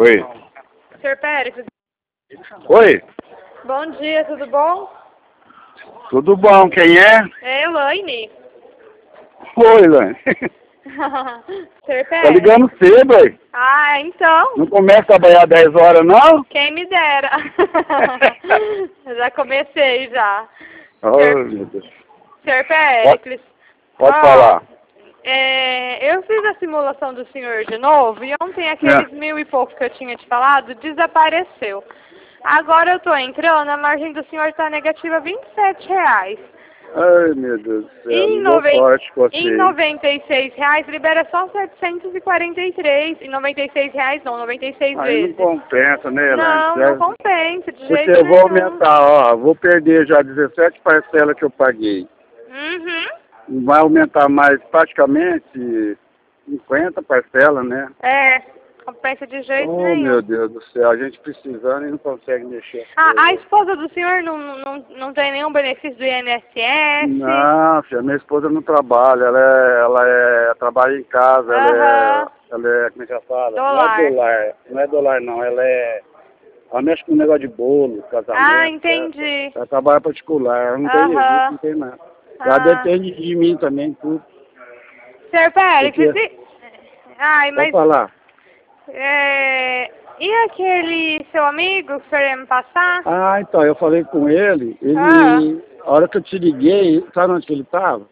Oi. Sr. Pérez, Oi. bom dia, tudo bom? Tudo bom, quem é? É Elaine. Oi, Lane. Sr. Tá Pérez. ligando cedo, aí. Ah, então, Não começa a trabalhar 10 horas, não? quem me dera. Já comecei, já. Oh, meu Deus. Sr. Pérez. Pode ó, falar. eu fiz a simulação do senhor de novo e ontem aqueles 1.000 e poucos que eu tinha te falado desapareceu. Agora eu tô entrando, a margem do senhor tá negativa R$27. Ai, meu Deus do céu. Em Não dou sorte com você. Em R$96 libera só 743. Em R$96 não, 96 Aí vezes. não compensa, né, Lane? Não compensa, de jeito Porque eu vou nenhum. aumentar, ó. Vou perder já 17 parcelas que eu paguei. Uhum. Vai aumentar mais praticamente 50 parcelas, né? Compensa de jeito Oh, nenhum. meu Deus do céu, a gente precisando e não consegue mexer. A esposa do senhor não tem nenhum benefício do INSS? Não, filha, minha esposa não trabalha, trabalha em casa, ela é, como é que ela fala? Dólar. Não é dólar não, ela mexe com um negócio de bolo, casamento. Ah, entendi. Ela trabalha particular, ela não tem registro, não tem nada. Ela depende de mim também, tudo. Sr. Pérez, Porque... Pode falar. E aquele seu amigo que o senhor ia me passar? Ah, então, eu falei com ele, a hora que eu te liguei, sabe onde que ele estava?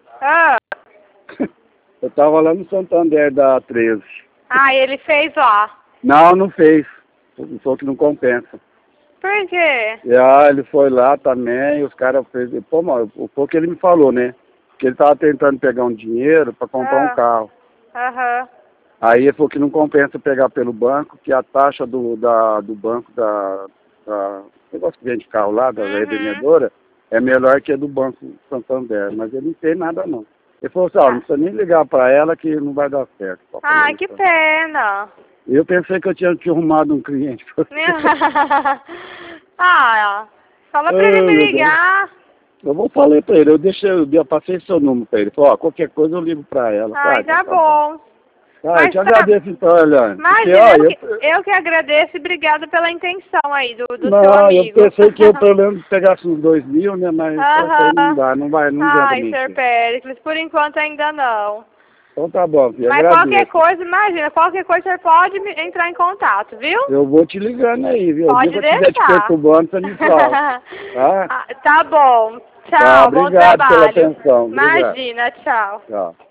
Eu estava lá no Santander da 13. Ah, ele fez lá. Não fez. Ele falou que não compensa. Por quê? Ele foi lá também, os caras fez. Pô, mano, foi o que ele me falou, né? Que ele estava tentando pegar um dinheiro para comprar um carro. Aí ele falou que não compensa pegar pelo banco, que a taxa do banco negócio que vende carro lá, da revendedora, é melhor que a do Banco Santander. Mas ele não tem nada não. Ele falou assim, ó, não precisa nem ligar para ela que não vai dar certo. Ah, que pena. Eu pensei que eu tinha te arrumado um cliente. Fala pra ele me ligar. Eu vou falar pra ele, eu passei seu número pra ele. Falei, ó, qualquer coisa eu ligo pra ela. Tá bom. Eu te agradeço então, Eliane. Imagina, eu que agradeço e obrigada pela intenção aí do seu amigo. Eu pensei que eu pelo menos pegasse uns 2.000, né, mas não dá, não adianta mentir. Sr. Pérez, por enquanto ainda não. Então tá bom, filho, mas agradeço. Qualquer coisa o senhor pode entrar em contato, viu? Eu vou te ligando aí, viu? Pode deixar. Se eu estiver te perturbando, você me fala. Tá bom. Tchau, bom obrigado trabalho. pela atenção. Imagina, tchau. Tchau.